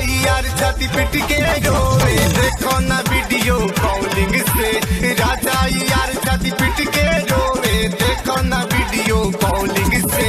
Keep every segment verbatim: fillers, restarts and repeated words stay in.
यार छाती पिट के रोवे देखो ना वीडियो कॉलिंग से। राजा यार छाती पिट के रोवे देखो ना वीडियो कॉलिंग से।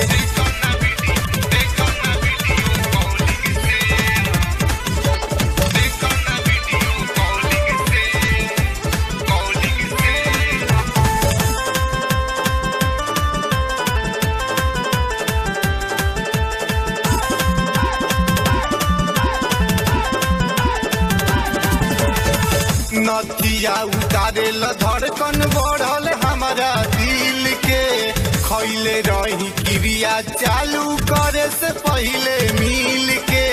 नथिया उतारे ल धड़कन बढ़ल हमारा दिल के। खैले रही क्रिया चालू करे से पहले मिल के।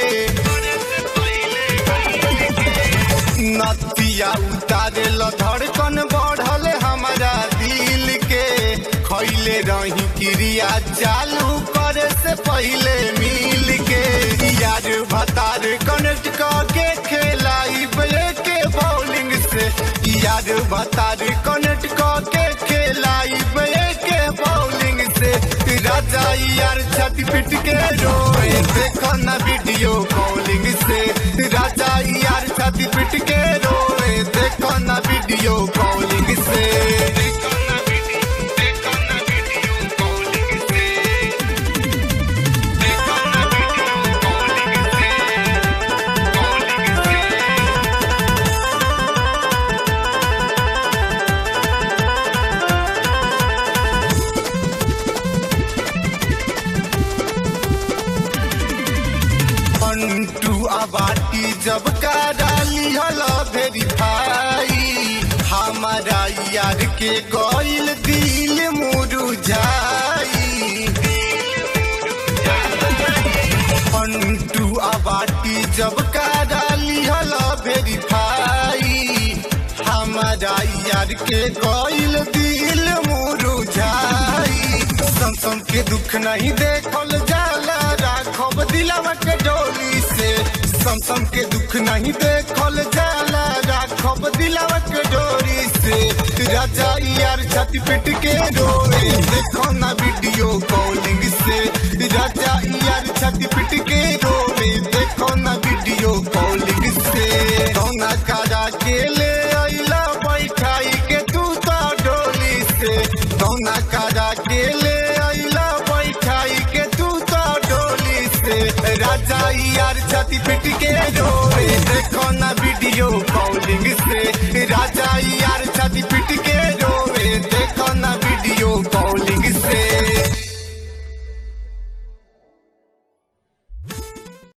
नथिया उतारे ल धड़कन बढ़ल हमारा दिल के। खैले रही क्रिया चालू करे से पहले मिल के। यार भतार कनेक्ट करके खेलाई के बॉलिंग से। यार भतार कनेक्ट करके खेलाई के बॉलिंग से। राजा यार छाती पिट के रोए देखो ना वीडियो कॉलिंग से। राजा यार छाती पिट के रोए देखो ना वीडियो कॉलिंग से। अंटू आबाटी जब कराली हल वेरीफाई हमारा यार के गइल दिल मुरझाई। अंटू आबाटी जब कराली हल वेरीफाई हमारा यार के गइल दिल मुरझाई। सम के दुख नहीं देखल जाला राखब दिलवा के डोली से। सम के दुख नहीं देखल जाला राखब दिलवा के डोरी से। राजा यार छाती पिट के रोए देखो ना वीडियो कॉलिंग से। राजा यार छाती पिट के